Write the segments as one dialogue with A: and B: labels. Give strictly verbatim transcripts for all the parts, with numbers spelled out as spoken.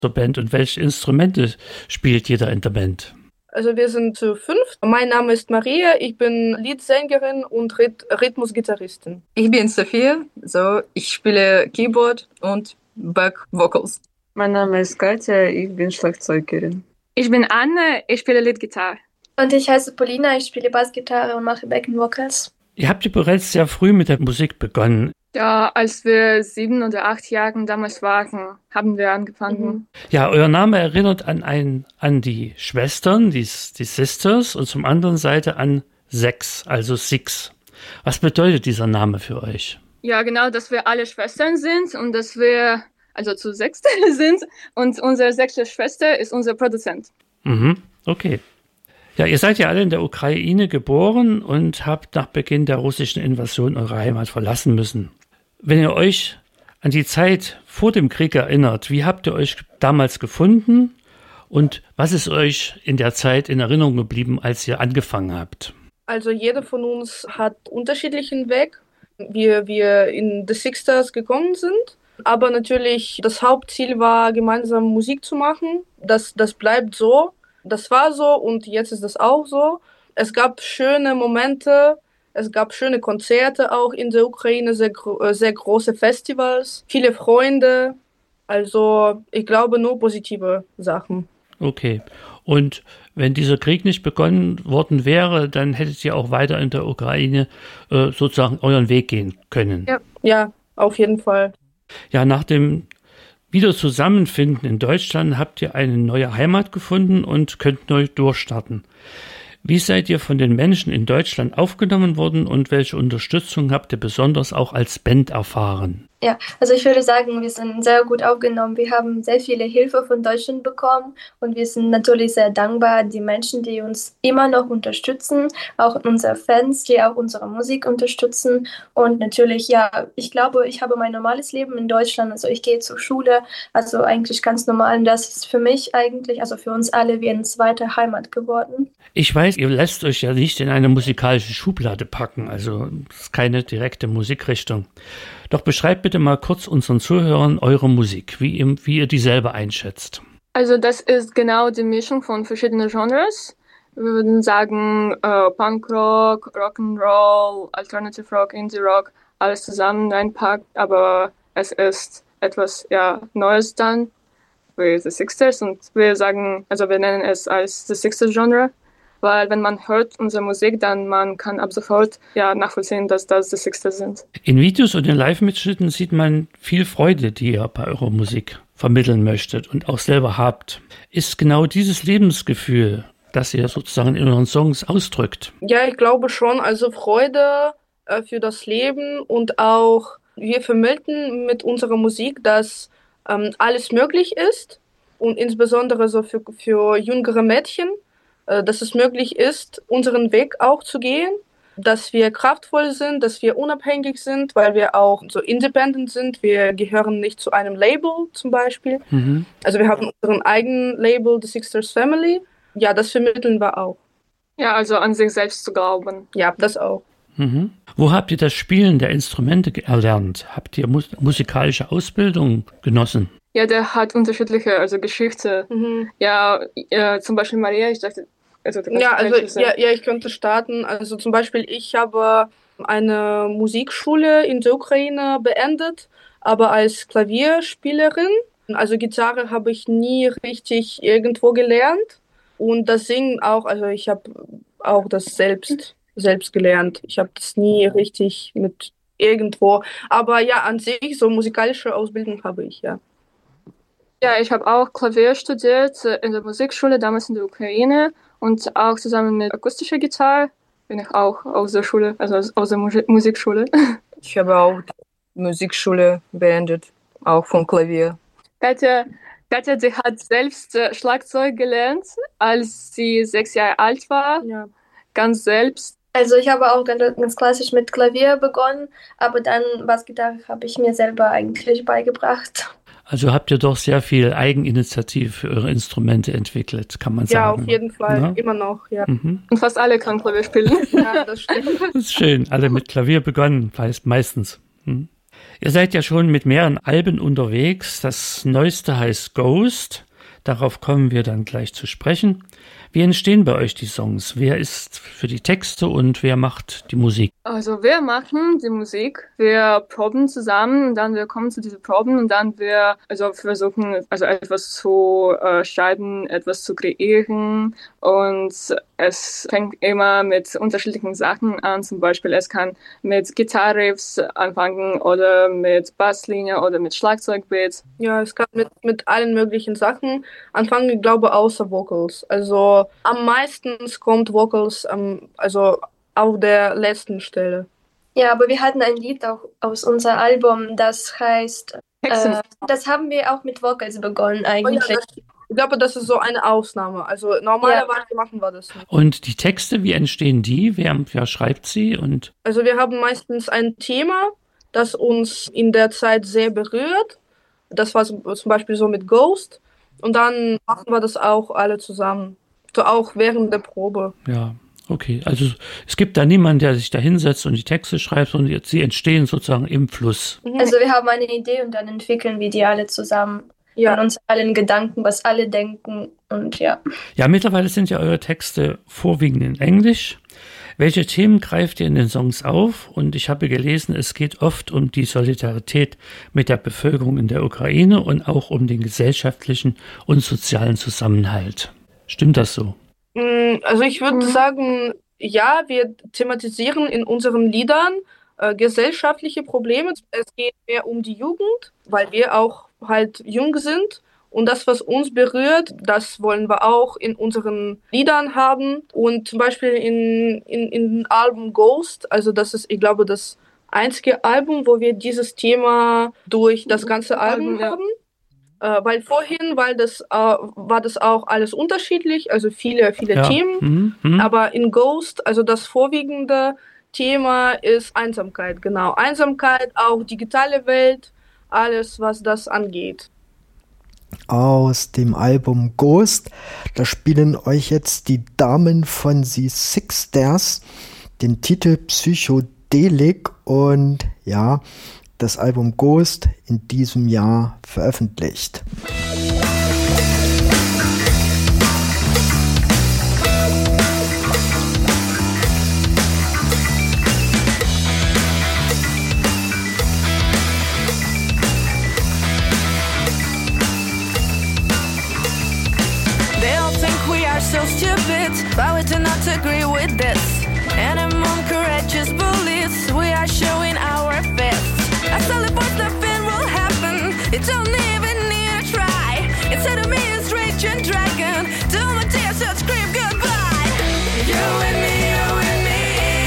A: zur Band und welche Instrumente spielt jeder in der Band?
B: Also wir sind zu fünf. Mein Name ist Maria, ich bin Leadsängerin und Rhyth- Rhythmusgitarristin.
C: Ich bin Sophia, so ich spiele Keyboard und Back Vocals.
D: Mein Name ist Katja, ich bin Schlagzeugerin.
E: Ich bin Anne, ich spiele Leadgitarre.
F: Und ich heiße Paulina, ich spiele Bassgitarre und mache Backing Vocals.
A: Ihr habt ja bereits sehr früh mit der Musik begonnen.
E: Ja, als wir sieben oder acht Jahre damals waren, haben wir angefangen.
F: Mhm.
A: Ja, euer Name erinnert an ein, an die Schwestern, die, die Sisters, und zum anderen Seite an Sechs, also Six. Was bedeutet dieser Name für euch?
E: Ja, genau, dass wir alle Schwestern sind und dass wir also zu sechs sind und unsere sechste Schwester ist unser Produzent.
A: Mhm, okay. Ja, ihr seid ja alle in der Ukraine geboren und habt nach Beginn der russischen Invasion eure Heimat verlassen müssen. Wenn ihr euch an die Zeit vor dem Krieg erinnert, wie habt ihr euch damals gefunden und was ist euch in der Zeit in Erinnerung geblieben, als ihr angefangen habt?
B: Also jeder von uns hat unterschiedlichen Weg, wie wir in The Sixers gekommen sind. Aber natürlich, das Hauptziel war, gemeinsam Musik zu machen. Das, das bleibt so. Das war so und jetzt ist das auch so. Es gab schöne Momente, es gab schöne Konzerte auch in der Ukraine, sehr, sehr große Festivals, viele Freunde. Also ich glaube nur positive Sachen.
A: Okay. Und wenn dieser Krieg nicht begonnen worden wäre, dann hättet ihr auch weiter in der Ukraine äh, sozusagen euren Weg gehen können.
B: Ja, ja, auf jeden Fall.
A: Ja, nach dem Wiederzusammenfinden in Deutschland habt ihr eine neue Heimat gefunden und könnt neu durchstarten. Wie seid ihr von den Menschen in Deutschland aufgenommen worden und welche Unterstützung habt ihr besonders auch als Band erfahren?
F: Ja, also ich würde sagen, wir sind sehr gut aufgenommen. Wir haben sehr viele Hilfe von Deutschland bekommen und wir sind natürlich sehr dankbar, die Menschen, die uns immer noch unterstützen, auch unsere Fans, die auch unsere Musik unterstützen und natürlich, ja, ich glaube, ich habe mein normales Leben in Deutschland, also ich gehe zur Schule, also eigentlich ganz normal und das ist für mich eigentlich, also für uns alle wie eine zweite Heimat geworden.
A: Ich weiß, ihr lässt euch ja nicht in eine musikalische Schublade packen, also es ist keine direkte Musikrichtung. Doch beschreibt bitte mal kurz unseren Zuhörern eure Musik, wie ihr, wie ihr die selber einschätzt.
E: Also das ist genau die Mischung von verschiedenen Genres. Wir würden sagen äh, Punkrock, Rock'n'Roll, Alternative Rock, Indie Rock, alles zusammen reinpackt, aber es ist etwas ja Neues dann wie The Sixers und wir sagen, also wir nennen es als The Sixers Genre. Weil wenn man hört unsere Musik, dann man kann ab sofort ja, nachvollziehen, dass das die Sixers sind.
A: In Videos und in Live-Mitschnitten sieht man viel Freude, die ihr bei eurer Musik vermitteln möchtet und auch selber habt. Ist genau dieses Lebensgefühl, das ihr sozusagen in euren Songs ausdrückt?
B: Ja, ich glaube schon. Also Freude äh, für das Leben und auch wir vermitteln mit unserer Musik, dass ähm, alles möglich ist und insbesondere so für, für jüngere Mädchen, dass es möglich ist, unseren Weg auch zu gehen, dass wir kraftvoll sind, dass wir unabhängig sind, weil wir auch so independent sind. Wir gehören nicht zu einem Label zum Beispiel. Mhm. Also wir haben unseren eigenen Label, The Sixers Family. Ja, das vermitteln wir auch.
E: Ja, also an sich selbst zu glauben.
B: Ja, das auch.
A: Mhm. Wo habt ihr das Spielen der Instrumente erlernt? Habt ihr mus- musikalische Ausbildung genossen?
E: Ja, der hat unterschiedliche, also Geschichte. Mhm. Ja, äh, zum Beispiel Maria, ich dachte, also
B: ja, also ja, ja, ich könnte starten. Also zum Beispiel, ich habe eine Musikschule in der Ukraine beendet, aber als Klavierspielerin. Also Gitarre habe ich nie richtig irgendwo gelernt und das Singen auch. Also ich habe auch das selbst selbst gelernt. Ich habe das nie richtig mit irgendwo. Aber ja, an sich so musikalische Ausbildung habe ich ja.
E: Ja, ich habe auch Klavier studiert in der Musikschule, damals in der Ukraine und auch zusammen mit akustischer Gitarre bin ich auch aus der Schule, also aus der Musik- Musikschule.
C: Ich habe auch die Musikschule beendet, auch vom Klavier.
E: Katja, Katja, die hat selbst Schlagzeug gelernt, als sie sechs Jahre alt war, ja. Ganz selbst.
F: Also ich habe auch ganz, ganz klassisch mit Klavier begonnen, aber dann Bassgitarre habe ich mir selber eigentlich beigebracht.
A: Also habt ihr doch sehr viel Eigeninitiative für eure Instrumente entwickelt, kann man sagen.
B: Ja, auf jeden Fall, ja? Immer noch, ja.
E: Mhm. Und fast alle können Klavier spielen.
B: Ja, das stimmt.
A: Das ist schön, alle mit Klavier begonnen, meistens. Hm. Ihr seid ja schon mit mehreren Alben unterwegs. Das neueste heißt Ghost. Darauf kommen wir dann gleich zu sprechen. Wie entstehen bei euch die Songs? Wer ist für die Texte und wer macht die Musik?
E: Also wir machen die Musik, wir proben zusammen und dann wir kommen zu diesen Proben und dann wir also versuchen also etwas zu äh, schreiben, etwas zu kreieren und es fängt immer mit unterschiedlichen Sachen an. Zum Beispiel es kann mit Gitarriffs anfangen oder mit Basslinie oder mit Schlagzeugbeats.
B: Ja, es kann mit, mit allen möglichen Sachen anfangen, ich glaube außer Vocals. Also am meisten kommt Vocals ähm, also auf der letzten Stelle.
F: Ja, aber wir hatten ein Lied auch aus unserem Album, das heißt, äh, das haben wir auch mit Vocals begonnen eigentlich.
B: Oh ja, das, ich glaube, das ist so eine Ausnahme. Also normalerweise ja. machen wir das nicht.
A: Und die Texte, wie entstehen die? Wer, wer schreibt sie? Und
B: also wir haben meistens ein Thema, das uns in der Zeit sehr berührt. Das war zum Beispiel so mit Ghost. Und dann machen wir das auch alle zusammen. So auch während der Probe.
A: Ja, okay. Also es gibt da niemanden, der sich da hinsetzt und die Texte schreibt, und sie entstehen sozusagen im Fluss.
F: Also wir haben eine Idee und dann entwickeln wir die alle zusammen. Ja. Von uns allen Gedanken, was alle denken und ja.
A: Ja, mittlerweile sind ja eure Texte vorwiegend in Englisch. Welche Themen greift ihr in den Songs auf? Und ich habe gelesen, es geht oft um die Solidarität mit der Bevölkerung in der Ukraine und auch um den gesellschaftlichen und sozialen Zusammenhalt. Stimmt das so?
B: Also ich würde sagen, ja, wir thematisieren in unseren Liedern äh, gesellschaftliche Probleme. Es geht mehr um die Jugend, weil wir auch halt jung sind. Und das, was uns berührt, das wollen wir auch in unseren Liedern haben. Und zum Beispiel in, in, in dem Album Ghost, also das ist, ich glaube, das einzige Album, wo wir dieses Thema durch das ganze Album
E: ja.
B: haben. Äh, weil vorhin weil das, äh, war das auch alles unterschiedlich, also viele, viele
A: ja.
B: Themen.
A: Mhm, mh.
B: Aber in Ghost, also das vorwiegende Thema ist Einsamkeit, genau. Einsamkeit, auch digitale Welt, alles, was das angeht.
G: Aus dem Album Ghost, da spielen euch jetzt die Damen von The Six Stairs den Titel Psychedelic und ja, das Album Ghost in diesem Jahr veröffentlicht.
H: So stupid, but we do not agree with this. And among courageous bullies, we are showing our fists. I tell the boys nothing will happen. You don't even need to try. Instead of me, it's rage and dragon. Do my tears and scream goodbye. You and me, you and me.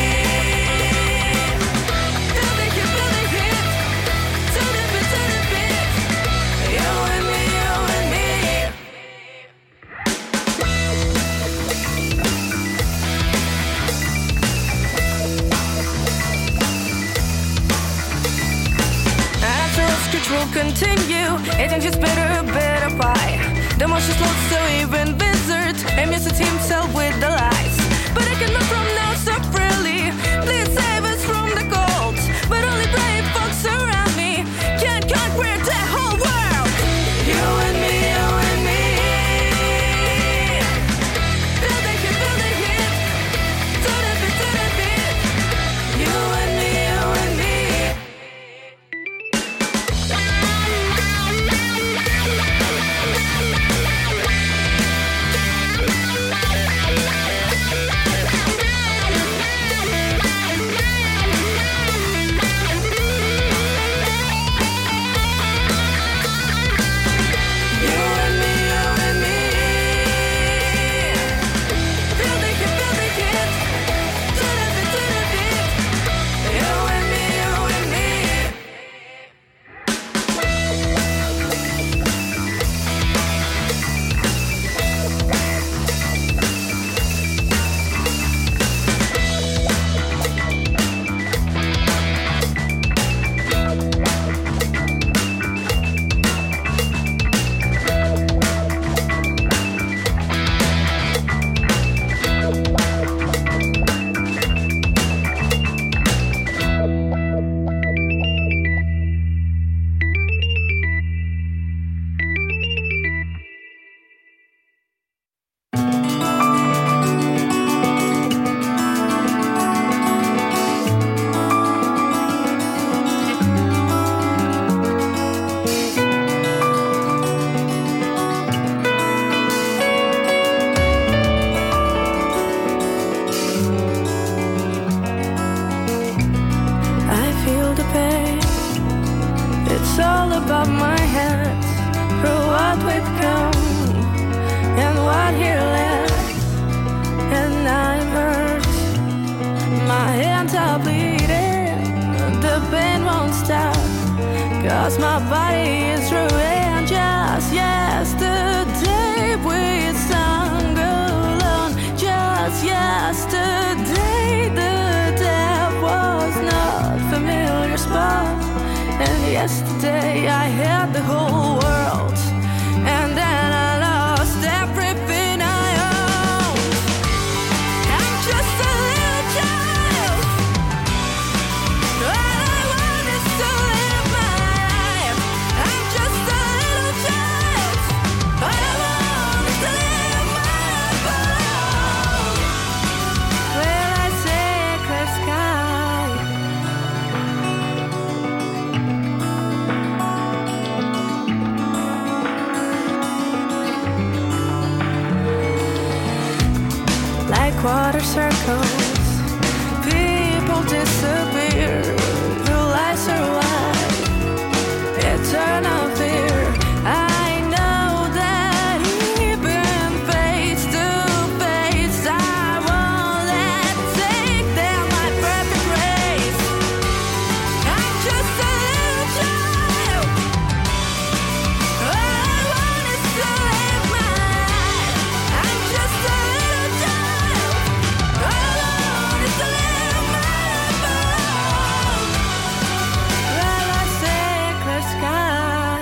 H: Do the hit, do the hit. Do the bit, do the bit. You and me, you and me. Will continue, eating just better, better pie. The motion slows so even wizard amuses himself with the lies. But I cannot from now so freely. Please save us from the cold. But only brave folks around me can conquer the whole world. You and me, you and me. Feel the hit, feel the hit. Do the bit, do the bit. You and me, you and me. 'cause my body is ruined. Just yesterday we sang alone. Just yesterday the death was not familiar spot. And yesterday I had the whole world, and then I lost everything I owned. I'm just a little child. All I want is to live my life. I'm just a little child. All I want is to live my life alone. Will I take the sky? Like water circles, people disappear. Will I survive eternal fear? I know that even face to face, I won't let take them my perfect race. I'm just a little child. All I want is to live my life. I'm just a little child. All I want is to live my life alone. Will I take the sky?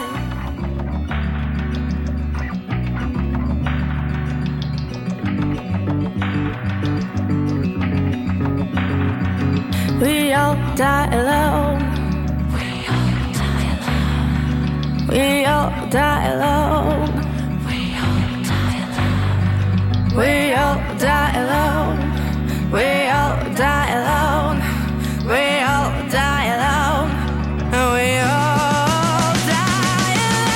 H: We all die alone. We all die alone. We all die alone. We all die alone. We all die alone. We all die alone. We all die alone. And we all die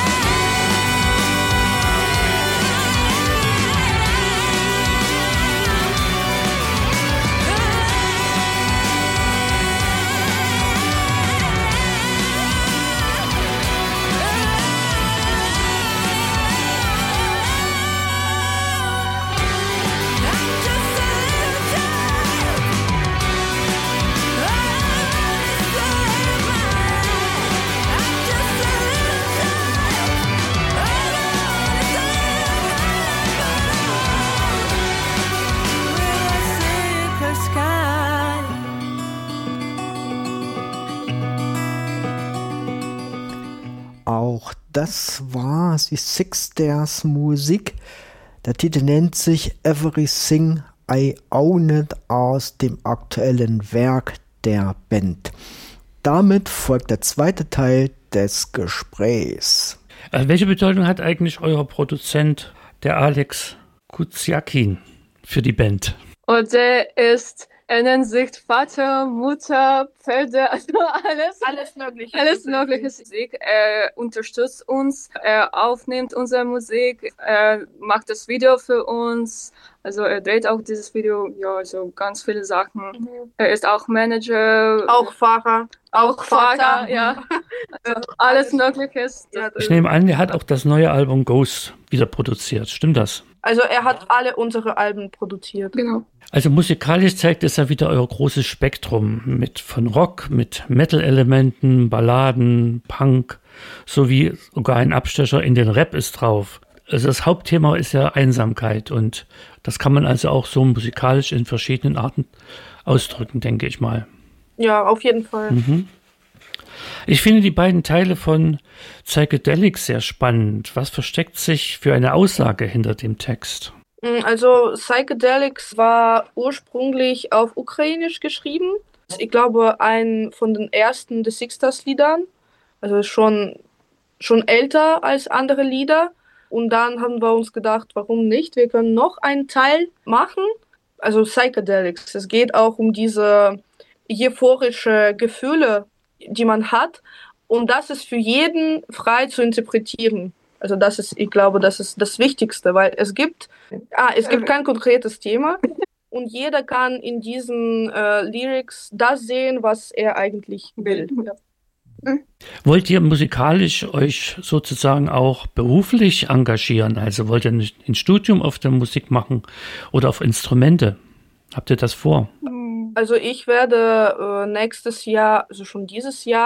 G: Auch das war die Six Stairs Musik. Der Titel nennt sich Everything I Own It aus dem aktuellen Werk der Band. Damit folgt der zweite Teil des Gesprächs.
A: Also welche Bedeutung hat eigentlich euer Produzent, der Alex Kuziakin, für die Band?
E: Und der ist, er nennt sich Vater, Mutter, Pferde, also alles.
B: Alles Mögliche.
E: Alles mögliche Musik. Er unterstützt uns, er aufnimmt unsere Musik, er macht das Video für uns. Also er dreht auch dieses Video, ja, so ganz viele Sachen. Mhm. Er ist auch Manager.
B: Auch Fahrer.
E: Auch Fahrer, ja. Also alles Mögliche.
B: Ja,
A: Ich nehme an, er hat auch das neue Album Ghost wieder produziert. Stimmt das?
B: also er hat alle unsere Alben produziert.
E: Genau.
A: Also musikalisch zeigt es ja wieder euer großes Spektrum mit von Rock, mit Metal-Elementen, Balladen, Punk, sowie sogar ein Abstecher in den Rap ist drauf. Also das Hauptthema ist ja Einsamkeit und das kann man also auch so musikalisch in verschiedenen Arten ausdrücken, denke ich mal.
B: Ja, auf jeden Fall.
A: Mhm. Ich finde die beiden Teile von Psychedelics sehr spannend. Was versteckt sich für eine Aussage hinter dem Text?
B: Also Psychedelics war ursprünglich auf Ukrainisch geschrieben. Ich glaube, ein von den ersten The Six Stars Liedern. Also schon, schon älter als andere Lieder. Und dann haben wir uns gedacht, warum nicht? Wir können noch einen Teil machen. Also Psychedelics. Es geht auch um diese euphorische Gefühle, die man hat. Und das ist für jeden frei zu interpretieren. Also das ist, ich glaube, das ist das Wichtigste, weil es gibt, ah, es gibt kein konkretes Thema und jeder kann in diesen äh, Lyrics das sehen, was er eigentlich will. Ja.
A: Wollt ihr musikalisch euch sozusagen auch beruflich engagieren? Also wollt ihr ein Studium auf der Musik machen oder auf Instrumente? Habt ihr das vor?
B: Also ich werde äh, nächstes Jahr, also schon dieses Jahr,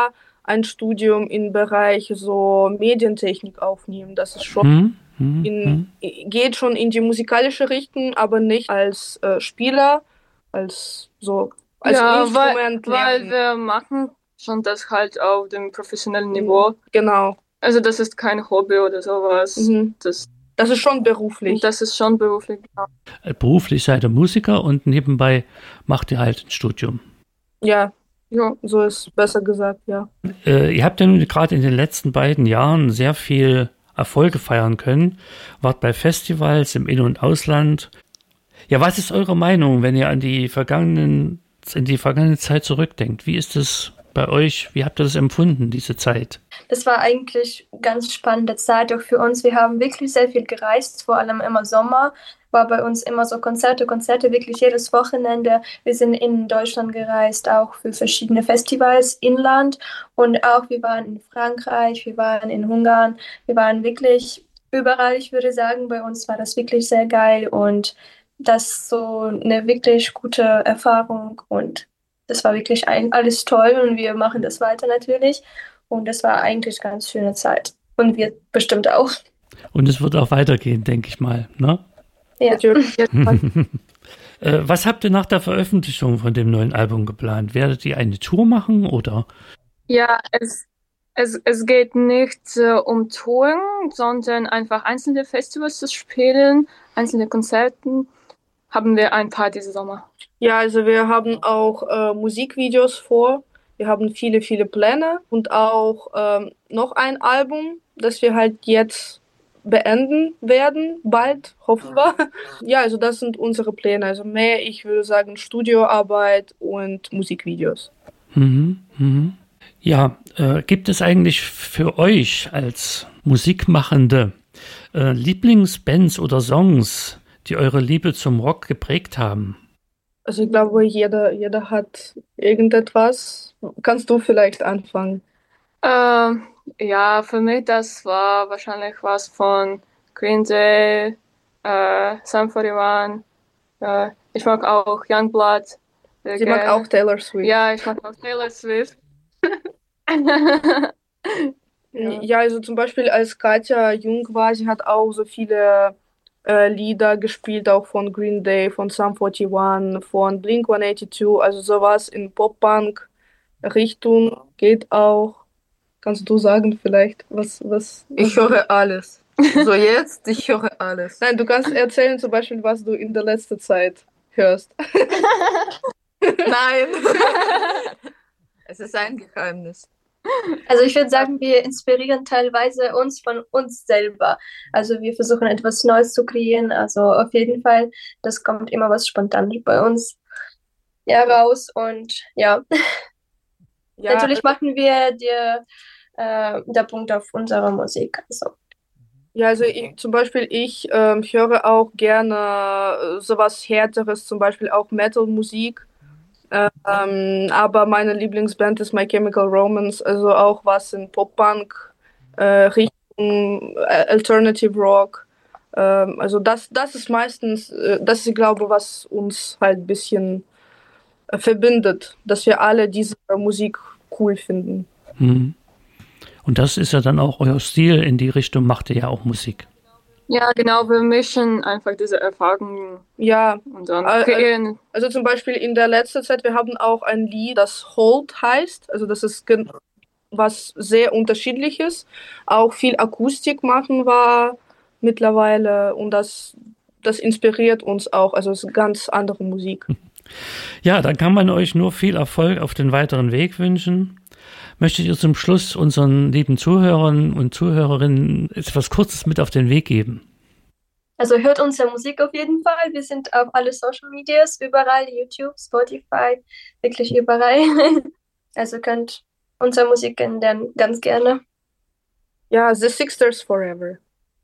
B: ein Studium im Bereich so Medientechnik aufnehmen. Das ist schon
A: Hm, hm,
B: in,
A: hm.
B: geht schon in die musikalische Richtung, aber nicht als äh, Spieler, als so als
E: Ja, weil,
B: Instrument
E: weil
B: lernen.
E: wir machen schon das halt auf dem professionellen Niveau.
B: Genau.
E: Also das ist kein Hobby oder sowas.
B: Mhm.
E: Das,
B: Das ist schon beruflich.
E: das ist schon beruflich. Genau.
A: Beruflich seid ihr Musiker und nebenbei macht ihr halt ein Studium.
B: Ja,
E: Ja.
B: so ist besser gesagt, ja.
A: Äh, ihr habt ja nun gerade in den letzten beiden Jahren sehr viel Erfolge feiern können. Wart bei Festivals im In- und Ausland. Ja, was ist eure Meinung, wenn ihr an die vergangenen, in die vergangene Zeit zurückdenkt? Wie ist es bei euch? Wie habt ihr das empfunden, diese Zeit?
F: Das war eigentlich eine ganz spannende Zeit auch für uns. Wir haben wirklich sehr viel gereist, vor allem immer Sommer. War bei uns immer so Konzerte, Konzerte, wirklich jedes Wochenende. Wir sind in Deutschland gereist, auch für verschiedene Festivals, Inland. Und auch wir waren in Frankreich, wir waren in Ungarn. Wir waren wirklich überall, ich würde sagen, bei uns war das wirklich sehr geil. Und das ist so eine wirklich gute Erfahrung. Und das war wirklich ein, alles toll und wir machen das weiter natürlich. Und das war eigentlich eine ganz schöne Zeit. Und wir bestimmt auch.
A: Und es wird auch weitergehen, denke ich mal, ne?
F: Ja.
B: Natürlich.
A: Äh, was habt ihr nach der Veröffentlichung von dem neuen Album geplant? Werdet ihr eine Tour machen oder?
E: Ja, es, es, es geht nicht äh, um Touren, sondern einfach einzelne Festivals zu spielen, einzelne Konzerten. Haben wir ein paar diesen Sommer.
B: Ja, also wir haben auch äh, Musikvideos vor. Wir haben viele, viele Pläne und auch ähm, noch ein Album, das wir halt jetzt beenden werden, bald, hoffen wir. Ja, also das sind unsere Pläne. Also mehr, ich würde sagen, Studioarbeit und Musikvideos.
A: Mhm, mhm. Ja, äh, gibt es eigentlich für euch als Musikmachende äh, Lieblingsbands oder Songs, die eure Liebe zum Rock geprägt haben?
B: Also ich glaube, jeder, jeder hat irgendetwas. Kannst du vielleicht anfangen?
E: Ähm, ja, für mich das war wahrscheinlich was von Green Day, äh, Sum forty-one. Äh, ich mag auch Youngblood. sehr
B: Sie mag
E: gerne.
B: auch Taylor Swift.
E: Ja, ich mag auch Taylor Swift. Ja.
B: Ja, also zum Beispiel als Katja jung war, sie hat auch so viele äh, Lieder gespielt, auch von Green Day, von Sum forty-one, von Blink one eighty-two, also sowas in Pop-Punk-Richtung geht auch. Kannst du sagen vielleicht, was, was,
C: Ich
B: was
C: höre alles. So jetzt, ich höre alles.
B: Nein, du kannst erzählen zum Beispiel, was du in der letzten Zeit hörst.
C: Nein. Es ist ein Geheimnis.
F: Also ich würde sagen, wir inspirieren teilweise uns von uns selber. Also wir versuchen etwas Neues zu kreieren. Also auf jeden Fall, das kommt immer was Spontanes bei uns ja, raus. Und ja,
B: Ja,
F: natürlich machen wir dir äh, der Punkt auf unsere Musik. Also.
B: Ja, also ich, zum Beispiel ich ähm, höre auch gerne äh, sowas Härteres, zum Beispiel auch Metal-Musik. Ähm, aber meine Lieblingsband ist My Chemical Romance, also auch was in Pop-Punk, äh, Richtung äh, Alternative Rock. Ähm, also das, das ist meistens, äh, das ist, ich glaube, was uns halt ein bisschen äh, verbindet, dass wir alle diese Musik cool finden.
A: Mhm. Und das ist ja dann auch euer Stil, in die Richtung macht ihr ja auch Musik.
E: Ja, genau, wir mischen einfach diese Erfahrungen
B: Ja,
E: und dann
B: Al- al-
E: kreieren.
B: also zum Beispiel in der letzten Zeit, wir haben auch ein Lied, das Hold heißt, also das ist gen- was sehr unterschiedliches, auch viel Akustik machen war mittlerweile und das, das inspiriert uns auch, also es ist ganz andere Musik.
A: Ja, dann kann man euch nur viel Erfolg auf den weiteren Weg wünschen. Möchtet ihr zum Schluss unseren lieben Zuhörern und Zuhörerinnen etwas Kurzes mit auf den Weg geben?
F: Also hört unsere Musik auf jeden Fall. Wir sind auf alle Social Medias, überall, YouTube, Spotify, wirklich überall. Also könnt unsere Musik kennenlernen, ganz gerne.
B: Ja, The Sixers Forever.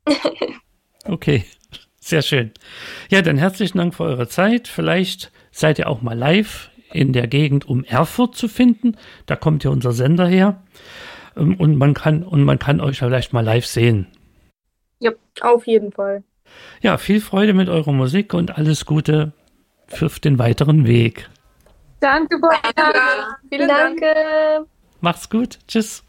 A: Okay, sehr schön. Ja, dann herzlichen Dank für eure Zeit. Vielleicht seid ihr auch mal live in der Gegend um Erfurt zu finden. Da kommt ja unser Sender her. Ähm, Und man kann, und man kann euch vielleicht mal live sehen.
B: Ja, auf jeden Fall.
A: Ja, viel Freude mit eurer Musik und alles Gute für den weiteren Weg.
E: Danke, Brian.
B: Vielen Dank.
F: Danke.
A: Macht's gut. Tschüss.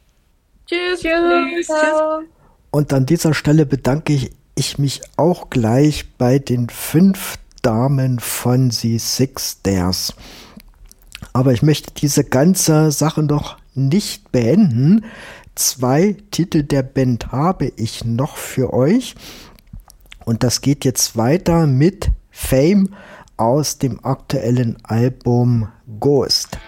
B: Tschüss.
C: Tschüss.
F: Ciao.
G: Und an dieser Stelle bedanke ich, ich mich auch gleich bei den fünf Damen von The Six Stairs. Aber ich möchte diese ganze Sache noch nicht beenden. Zwei Titel der Band habe ich noch für euch. Und das geht jetzt weiter mit Fame aus dem aktuellen Album Ghost.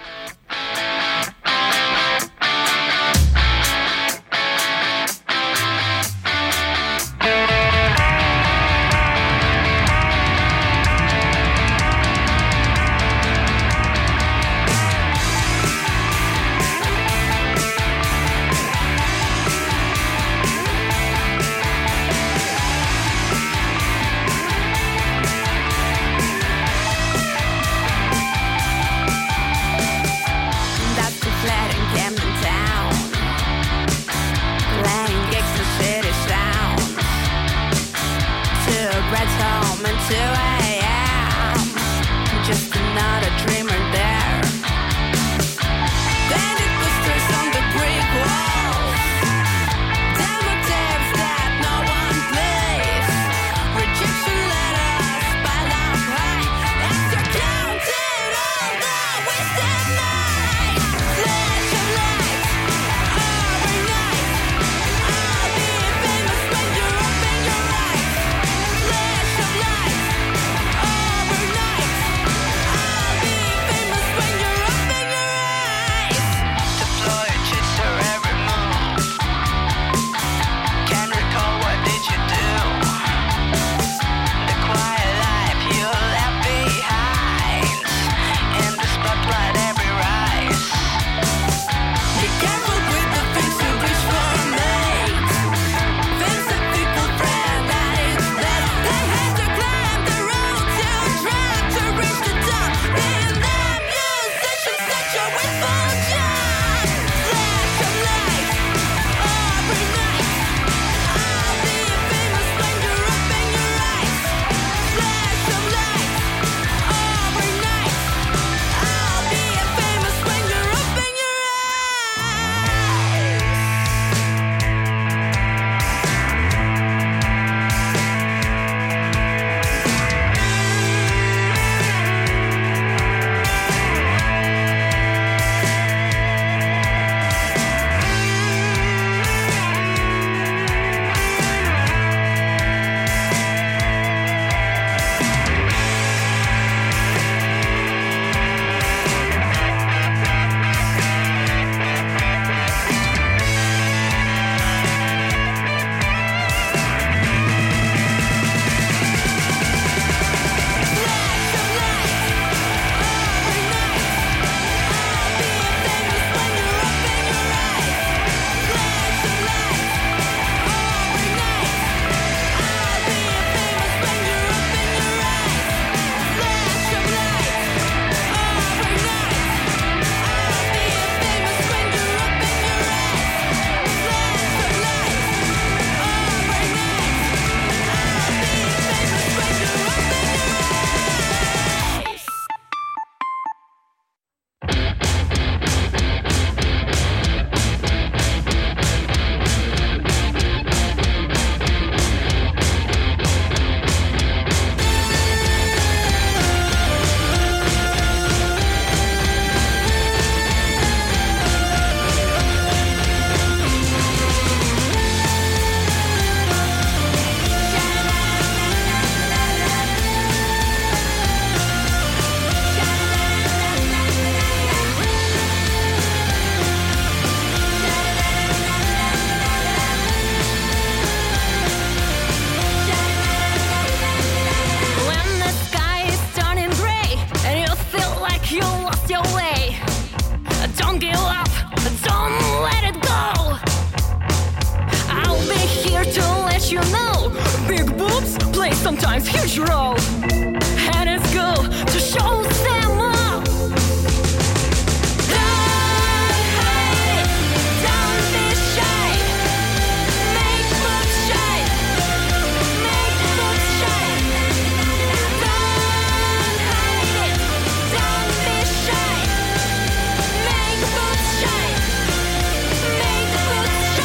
H: sometimes huge role, and it's cool to show them all. Don't hide, don't be shy, make books shine, make books shine. Don't hide it, don't be shy, make books shine, make books shine.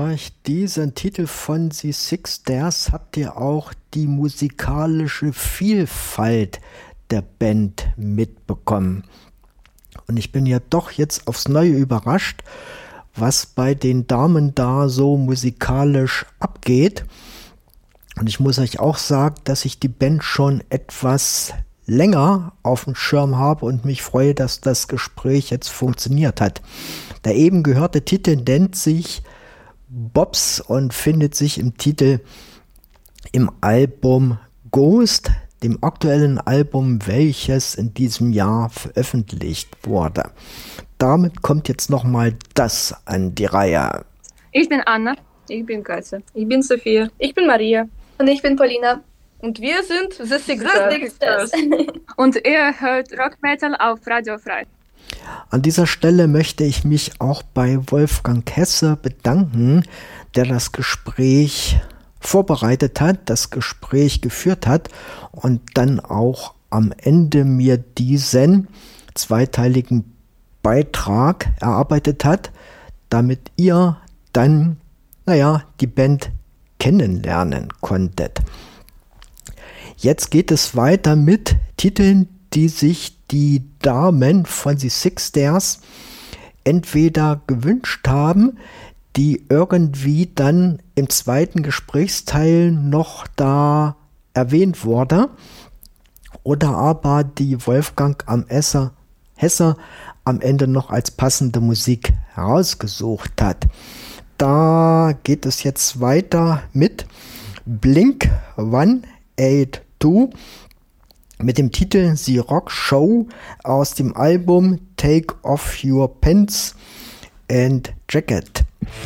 G: durch diesen Titel von The Six Stairs habt ihr auch die musikalische Vielfalt der Band mitbekommen. Und ich bin ja doch jetzt aufs Neue überrascht, was bei den Damen da so musikalisch abgeht. Und ich muss euch auch sagen, dass ich die Band schon etwas länger auf dem Schirm habe und mich freue, dass das Gespräch jetzt funktioniert hat. Der eben gehörte Titel nennt sich Bobs und findet sich im Titel im Album Ghost, dem aktuellen Album, welches in diesem Jahr veröffentlicht wurde. Damit kommt jetzt nochmal das an die Reihe.
E: Ich bin Anna.
D: Ich bin Katja.
C: Ich bin Sophia.
B: Ich bin Maria.
F: Und ich bin Paulina.
B: Und wir sind The Six
F: Six Stairs.
E: Und ihr hört Rock Metal auf Radio Frei.
G: An dieser Stelle möchte ich mich auch bei Wolfgang Hesse bedanken, der das Gespräch vorbereitet hat, das Gespräch geführt hat und dann auch am Ende mir diesen zweiteiligen Beitrag erarbeitet hat, damit ihr dann, naja, die Band kennenlernen konntet. Jetzt geht es weiter mit Titeln, die sich die Damen von The Six Stairs entweder gewünscht haben, die irgendwie dann im zweiten Gesprächsteil noch da erwähnt wurde, oder aber die Wolfgang am Esser, Hesse am Ende noch als passende Musik herausgesucht hat. Da geht es jetzt weiter mit Blink one eighty-two mit dem Titel The Rock Show aus dem Album Take Off Your Pants and Jacket.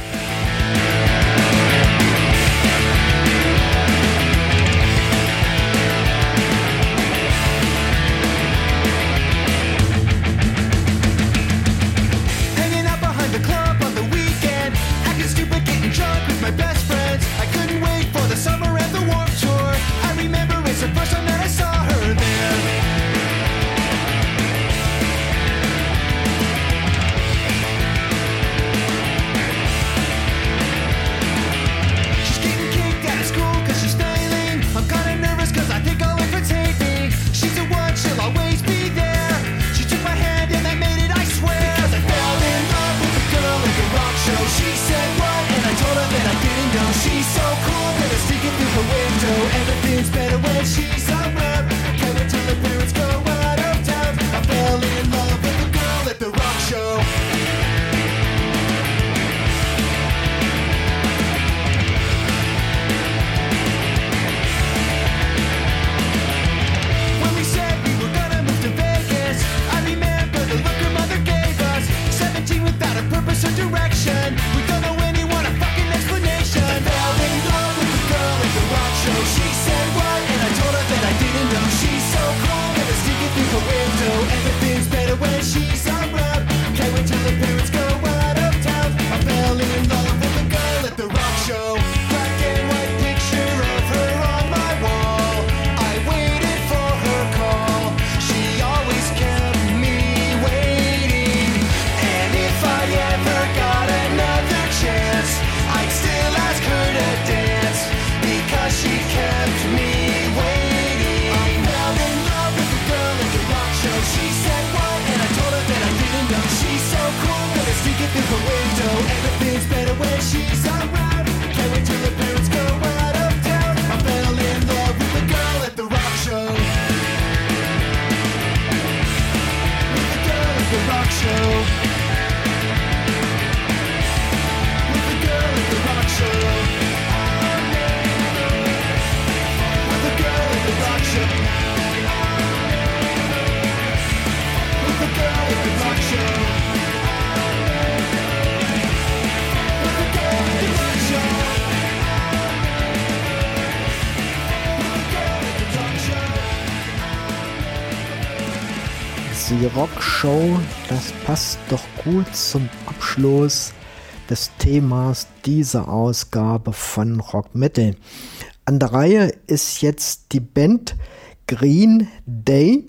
G: Die Rockshow, das passt doch gut zum Abschluss des Themas dieser Ausgabe von Rock Metal. An der Reihe ist jetzt die Band Green Day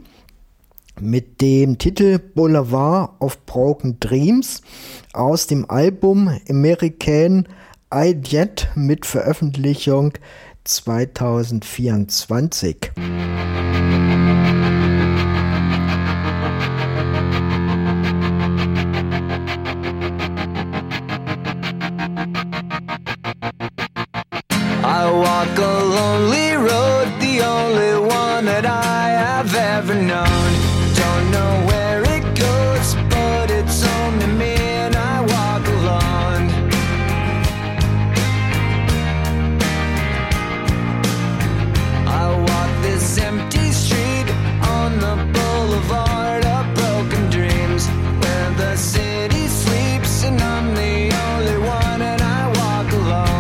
G: mit dem Titel Boulevard of Broken Dreams aus dem Album American Idiot mit Veröffentlichung zwanzig vierundzwanzig.
I: I walk a lonely road, the only one that I have ever known. Don't know where it goes, but it's home to me and I walk alone. I walk this empty street on the boulevard of broken dreams, where the city sleeps and I'm the only one and I walk alone.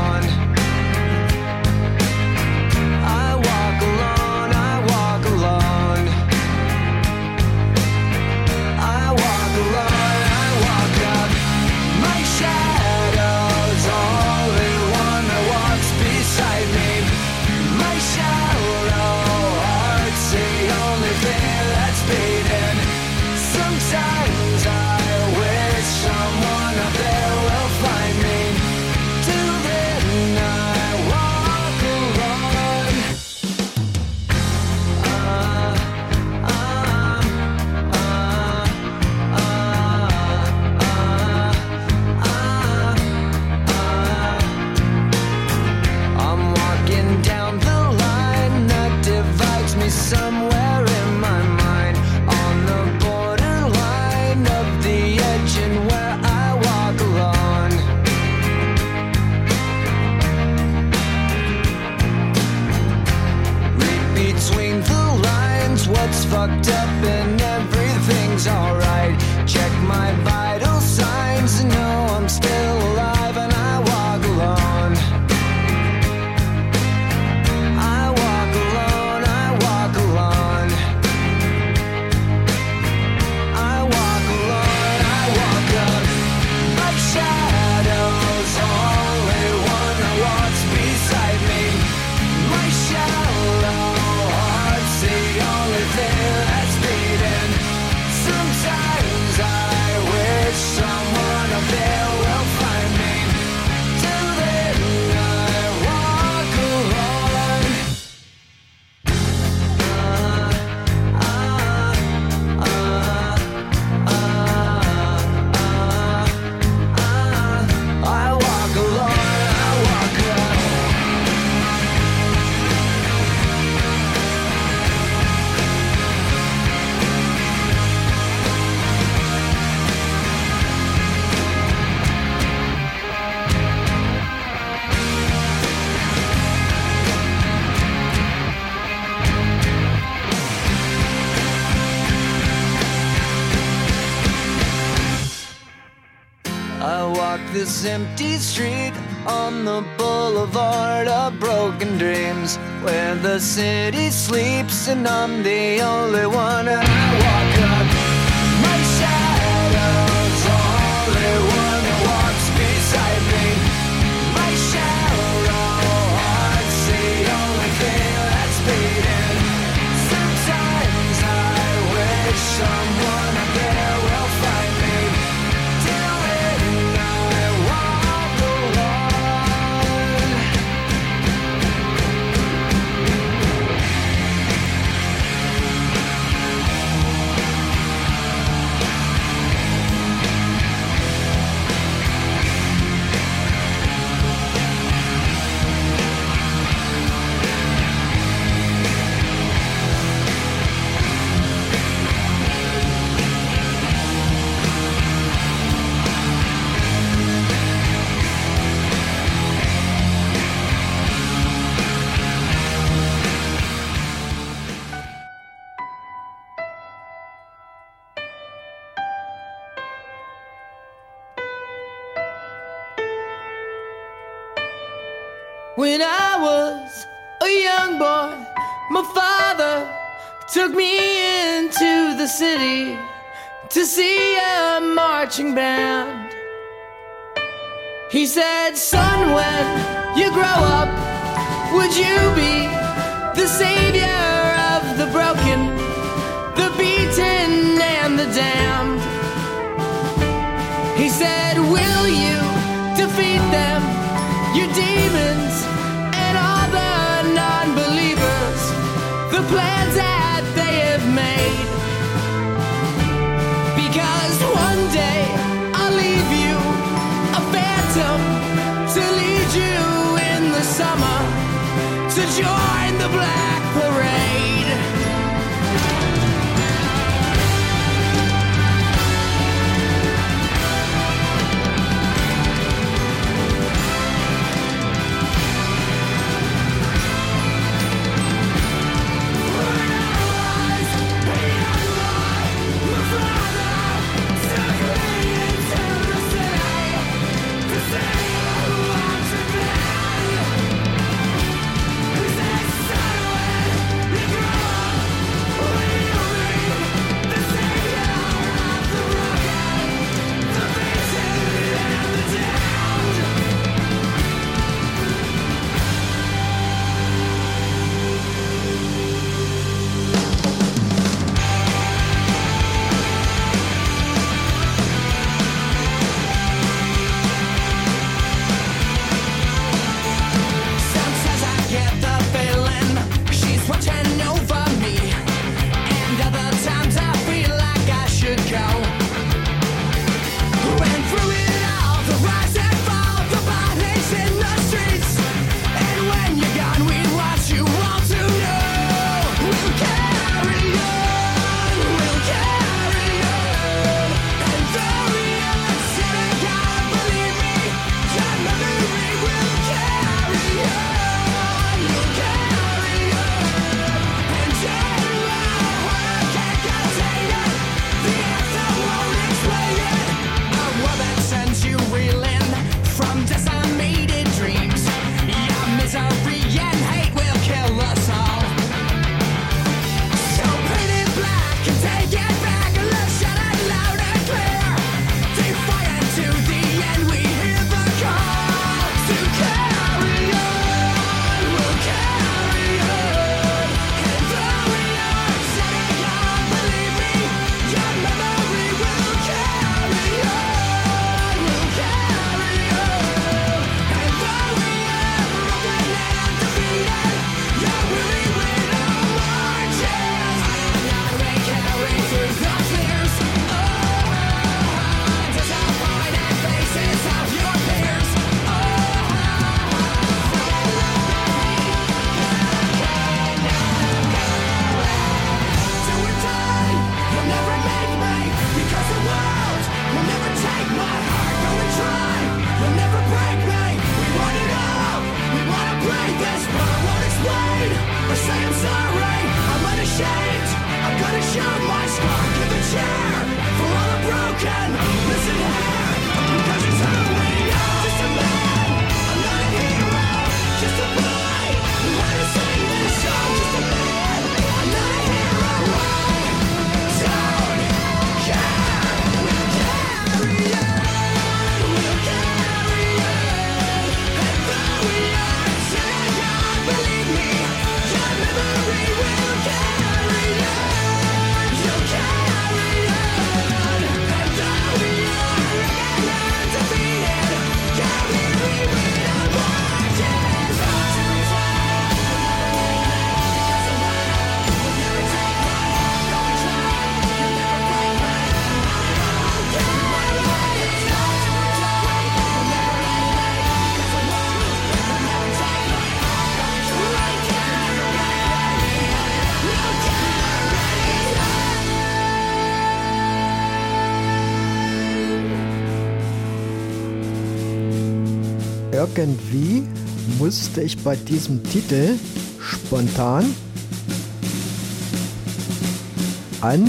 I: Somewhere in my mind, on the borderline of the edge, and where I walk alone. Read between the lines, what's fucked up and everything's alright. Check my vital signs and know I'm still alive and I walk alone. I walk alone, I walk alone. I walk alone, I walk up. My shadow's only one that walks beside me. My shallow heart's the only thing that's beating. Sometimes I wish someone up there will find me. Till then I walk alone. I walk alone, I walk alone. I walk this empty street on the boulevard of broken dreams, where the city sleeps and I'm the only one, and I walk up. My shadow's only one that walks beside me. My shallow heart's the only thing that's beating. Sometimes I wish someone up there will find me. Till then I walk alone.
H: When I was a young boy, my father took me into the city to see a marching band. He said, son, when you grow up, would you be the savior of the broken, the beaten and the damned? He said, will you defeat them the plans that they have made. Because one day I'll leave you a phantom to lead you in the summer to join the Black Parade.
G: Irgendwie musste ich bei diesem Titel spontan an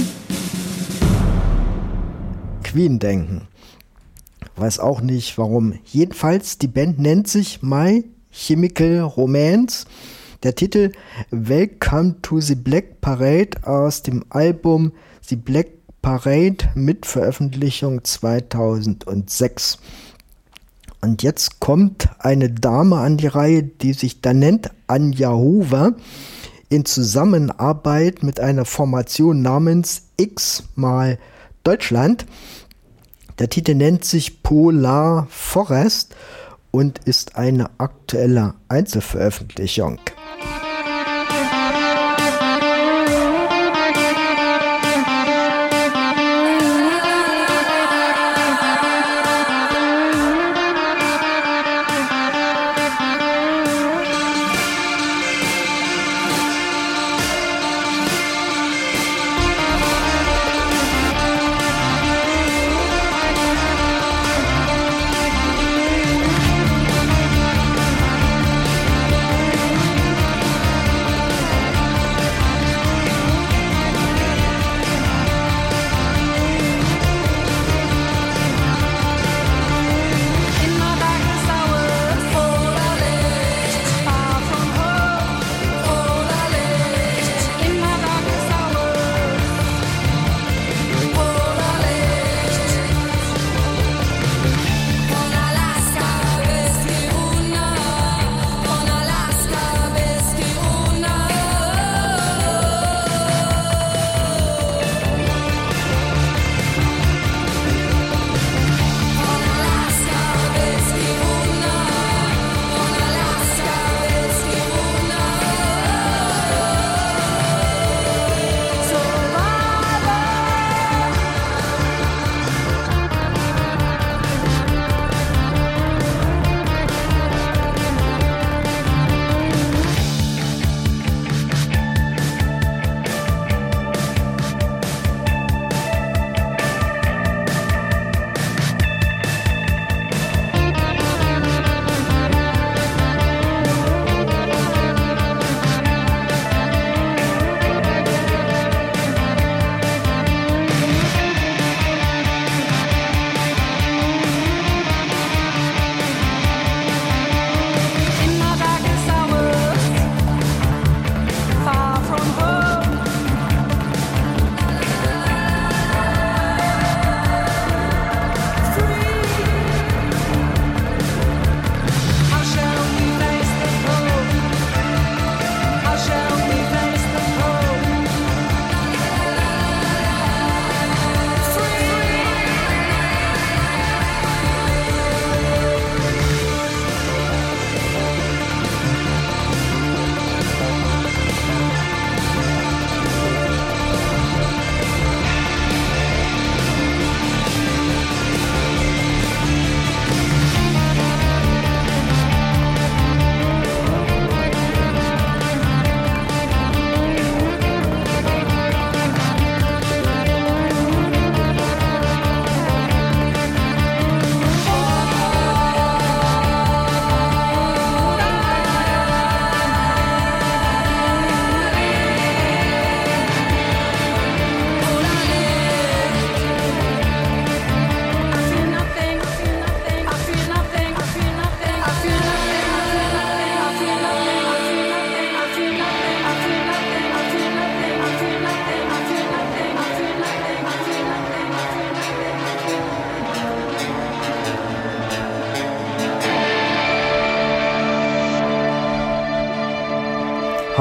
G: Queen denken. Weiß auch nicht warum. Jedenfalls, die Band nennt sich My Chemical Romance. Der Titel Welcome to the Black Parade aus dem Album The Black Parade mit Veröffentlichung zweitausendsechs. Und jetzt kommt eine Dame an die Reihe, die sich da nennt Anja Hoover, in Zusammenarbeit mit einer Formation namens X mal Deutschland. Der Titel nennt sich Polar Forest und ist eine aktuelle Einzelveröffentlichung.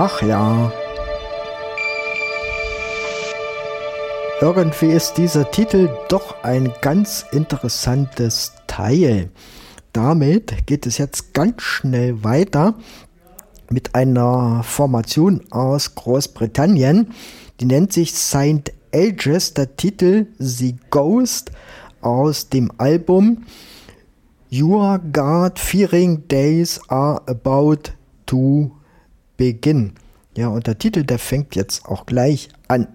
G: Ach ja. Irgendwie ist dieser Titel doch ein ganz interessantes Teil. Damit geht es jetzt ganz schnell weiter mit einer Formation aus Großbritannien. Die nennt sich Saint Ages, der Titel The Ghost aus dem Album Your God-Fearing Days Are About to Begin. Ja, und der Titel, der fängt jetzt auch gleich an.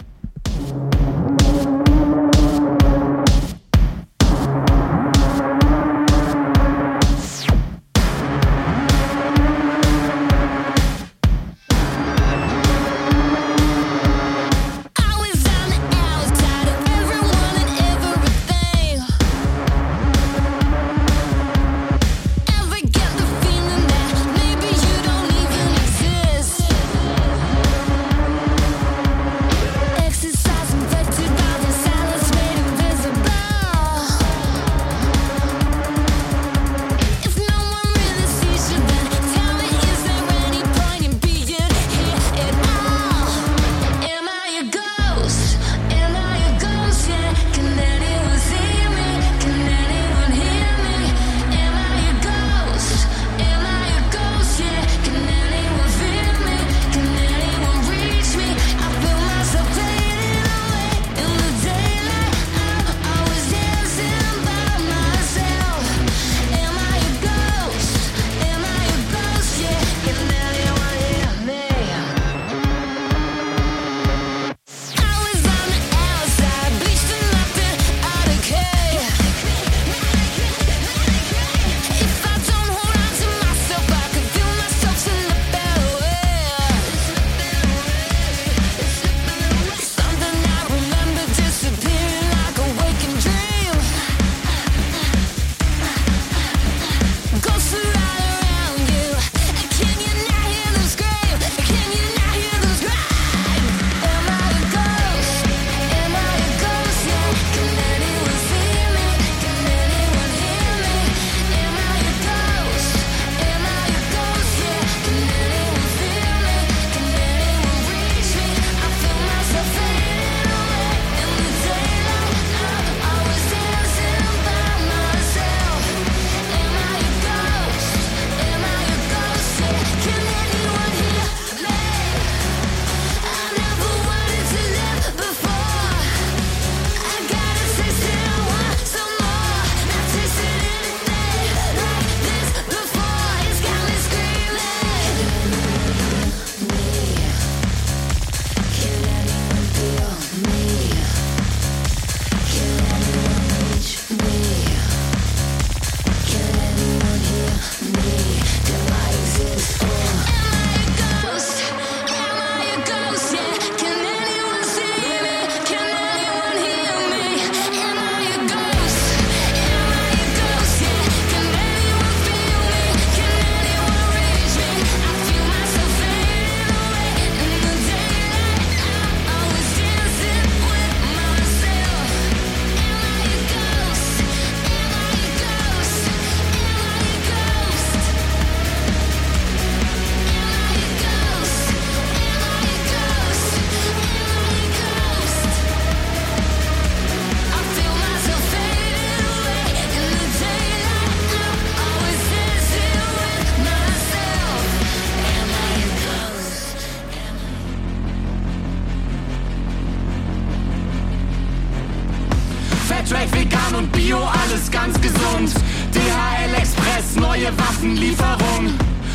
J: Fairtrade, vegan und Bio, alles ganz gesund. D H L Express, neue Waffenlieferung.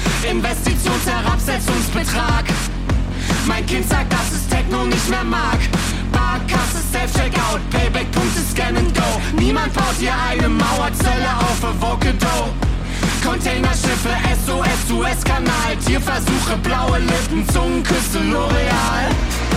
J: Investitionsherabsetzungsbetrag. Mein Kind sagt, dass es Techno nicht mehr mag. Barkasse, Self-Checkout, Payback-Punkte, Scan and Go. Niemand baut hier eine Mauerzelle auf Avocado. Containerschiffe, S O S, Suezkanal. Tierversuche, blaue Lippen, Zungenküsse, L'Oreal.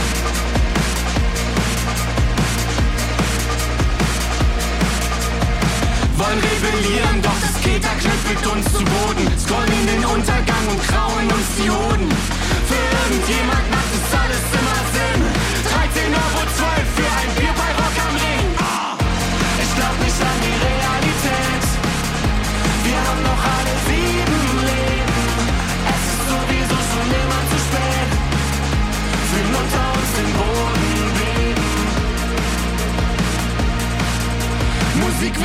J: Wollen rebellieren, doch das Keter knüppelt uns zu Boden. Scrollen in den Untergang und krauen uns die Hoden. Für irgendjemand macht es alles immer Sinn. dreizehn Euro zwölf für ein Bier bei Rock am Ring. Oh, ich glaub nicht an die Realität. Wir haben noch alle sieben Leben. Es ist sowieso schon immer zu spät.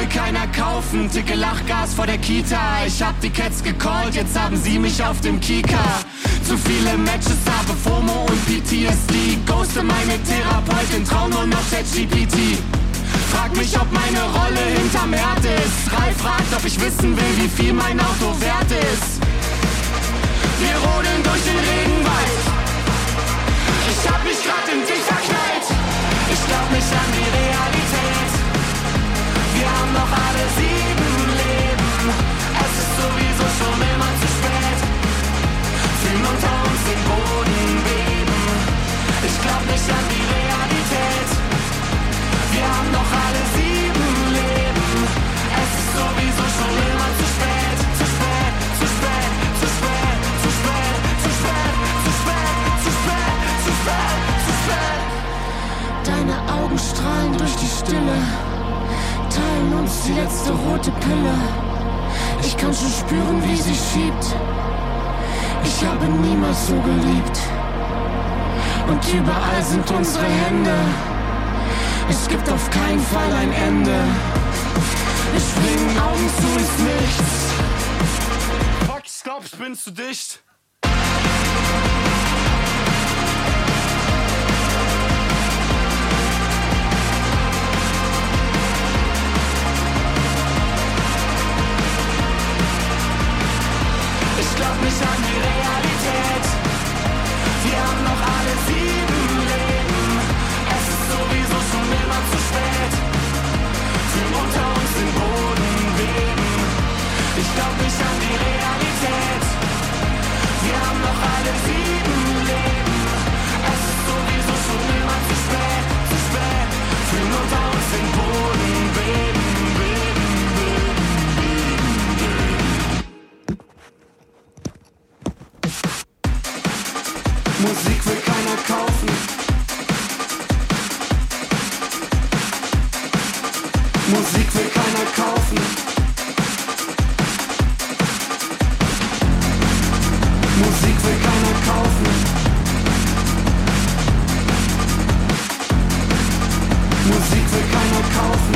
J: will keiner kaufen, dicke Lachgas vor der Kita. Ich hab die Cats gecallt, jetzt haben sie mich auf dem Kika. Zu viele Matches, habe FOMO und P T S D. Ghoste meine Therapeutin, trau nur noch ChatGPT. Frag mich, ob meine Rolle hinterm Herd ist. Ralf fragt, ob ich wissen will, wie viel mein Auto wert ist. Wir rodeln durch den Regenwald. Ich hab mich grad in dich verknallt. Ich glaub nicht an die Realität. Wir haben noch alle sieben Leben. Es ist sowieso schon immer zu spät. Fühlen unter uns den Boden beben. Ich glaub nicht an die Realität. Wir haben noch alle sieben Leben. Es ist sowieso schon immer zu spät. Zu spät, zu spät, zu spät, zu spät, zu spät, zu spät, zu spät, zu spät, zu spät. Deine Augen strahlen durch die Stille, teilen uns die letzte rote Pille. Ich kann schon spüren, wie sie schiebt. Ich habe niemals so geliebt. Und überall sind unsere Hände. Es gibt auf keinen Fall ein Ende. Wir springen Augen zu ins Nichts. Fuck, ich glaub, ich bin zu dicht. Ich glaub nicht an die Realität. Wir haben noch alle sieben Leben. Es ist sowieso schon immer zu spät. Fühlen unter uns den Boden beben. Ich glaub nicht an die Realität. Wir haben noch alle sieben Leben. Es ist sowieso schon immer zu spät, zu spät. Fühlen unter uns den Boden beben, beben, beben, beben, beben. Musik will keiner kaufen. Musik will keiner kaufen. Musik will keiner kaufen. Musik will keiner kaufen.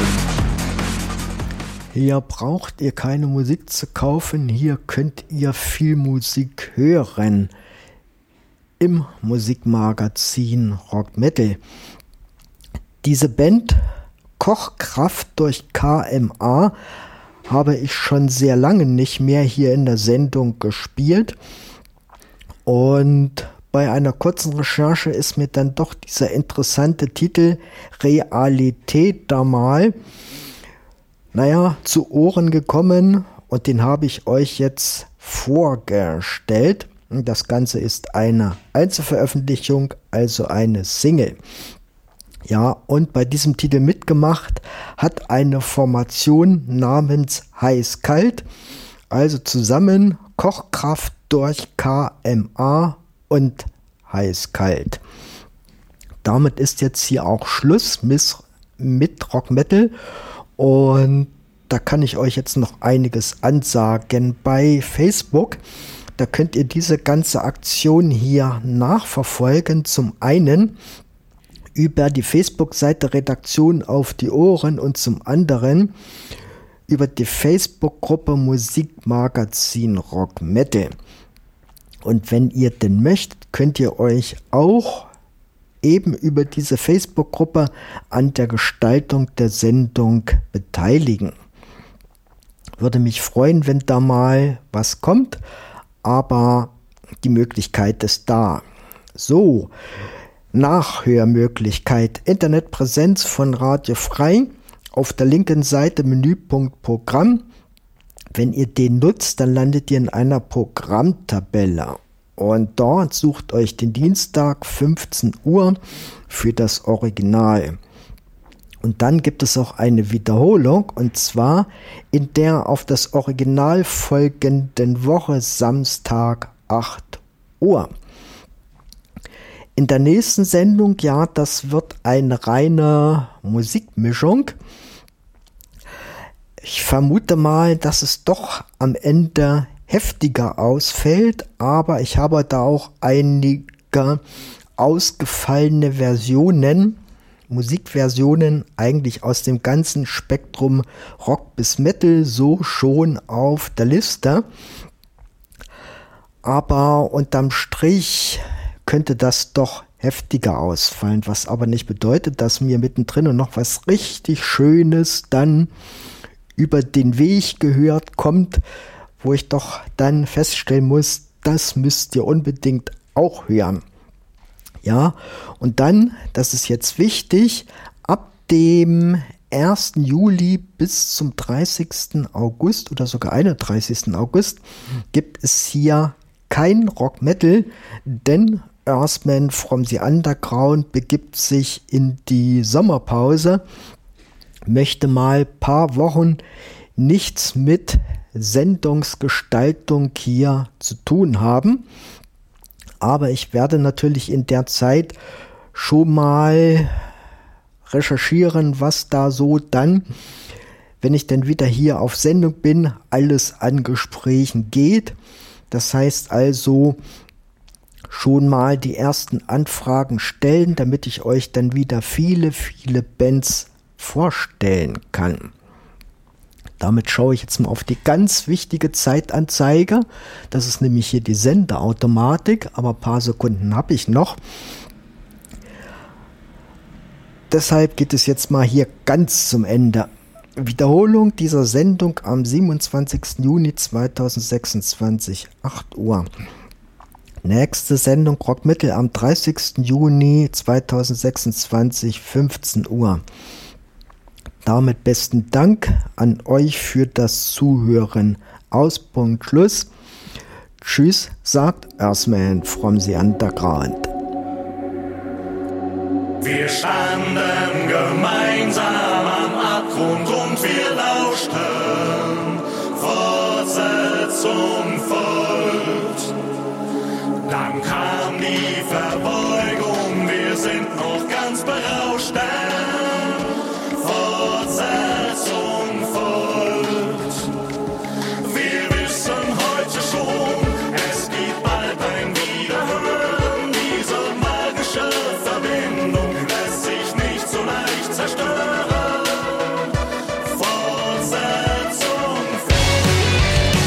G: Hier braucht ihr keine Musik zu kaufen, hier könnt ihr viel Musik hören. Im Musikmagazin Rock Metal. Diese Band Kochkraft durch K M A habe ich schon sehr lange nicht mehr hier in der Sendung gespielt. Und bei einer kurzen Recherche ist mir dann doch dieser interessante Titel Realität da mal, naja, zu Ohren gekommen und den habe ich euch jetzt vorgestellt. Das Ganze ist eine Einzelveröffentlichung, also eine Single. Ja, und bei diesem Titel mitgemacht hat eine Formation namens Heiß-Kalt, also zusammen Kochkraft durch K M A und Heiß-Kalt. Damit ist jetzt hier auch Schluss mit, mit Rock Metal und da kann ich euch jetzt noch einiges ansagen. Bei Facebook, da könnt ihr diese ganze Aktion hier nachverfolgen. Zum einen über die Facebook-Seite Redaktion auf die Ohren und zum anderen über die Facebook-Gruppe Musikmagazin Rock Metal. Und wenn ihr denn möchtet, könnt ihr euch auch eben über diese Facebook-Gruppe an der Gestaltung der Sendung beteiligen. Würde mich freuen, wenn da mal was kommt, aber die Möglichkeit ist da. So, Nachhörmöglichkeit, Internetpräsenz von Radio Frei. Auf der linken Seite Menüpunkt Programm. Wenn ihr den nutzt, dann landet ihr in einer Programmtabelle. Und dort sucht euch den Dienstag fünfzehn Uhr für das Original. Und dann gibt es auch eine Wiederholung, und zwar in der auf das Original folgenden Woche Samstag acht Uhr. In der nächsten Sendung, ja, das wird eine reine Musikmischung. Ich vermute mal, dass es doch am Ende heftiger ausfällt, aber ich habe da auch einige ausgefallene Versionen Musikversionen eigentlich aus dem ganzen Spektrum Rock bis Metal so schon auf der Liste. Aber unterm Strich könnte das doch heftiger ausfallen, was aber nicht bedeutet, dass mir mittendrin noch was richtig Schönes dann über den Weg gehört kommt, wo ich doch dann feststellen muss, das müsst ihr unbedingt auch hören. Ja, und dann, das ist jetzt wichtig, ab dem ersten Juli bis zum dreißigsten August oder sogar einunddreißigsten August gibt es hier kein Rock Metal, denn Earthman from the Underground begibt sich in die Sommerpause, möchte mal ein paar Wochen nichts mit Sendungsgestaltung hier zu tun haben. Aber ich werde natürlich in der Zeit schon mal recherchieren, was da so dann, wenn ich dann wieder hier auf Sendung bin, alles an Gesprächen geht. Das heißt also schon mal die ersten Anfragen stellen, damit ich euch dann wieder viele, viele Bands vorstellen kann. Damit schaue ich jetzt mal auf die ganz wichtige Zeitanzeige. Das ist nämlich hier die Sendeautomatik, aber ein paar Sekunden habe ich noch. Deshalb geht es jetzt mal hier ganz zum Ende. Wiederholung dieser Sendung am siebenundzwanzigsten Juni zweitausendsechsundzwanzig, acht Uhr. Nächste Sendung Rock Metal am dreißigsten Juni zweitausendsechsundzwanzig, fünfzehn Uhr. Damit besten Dank an euch für das Zuhören. Aus, Punkt, Schluss. Tschüss, sagt Earthman from the Underground.
J: Wir standen gemeinsam am Abgrund und wir lauschten. Fortsetzung folgt. Dann kam die Verbeugung, wir sind noch ganz berauscht. Fortsetzung folgt. Wir wissen heute schon, es gibt bald ein Wiederhören. Diese magische Verbindung lässt sich nicht so leicht zerstören. Fortsetzung folgt.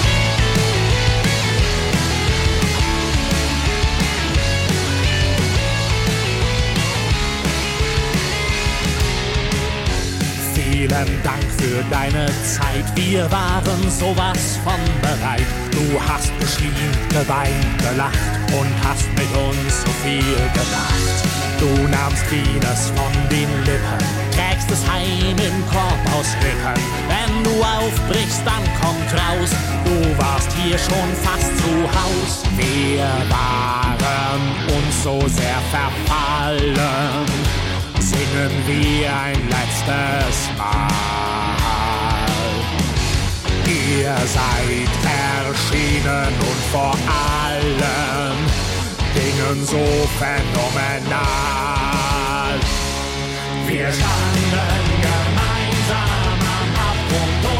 J: Vielen Dank für deine Zeit, wir waren sowas von bereit. Du hast geschrien, geweint, gelacht und hast mit uns so viel gedacht. Du nahmst vieles von den Lippen, trägst es heim im Korb aus Rippen. Wenn du aufbrichst, dann kommt raus, du warst hier schon fast zu Haus. Wir waren uns so sehr verfallen, singen wir ein letztes Mal. Ihr seid erschienen und vor allem Dingen so phänomenal. Wir standen gemeinsam am Abgrund.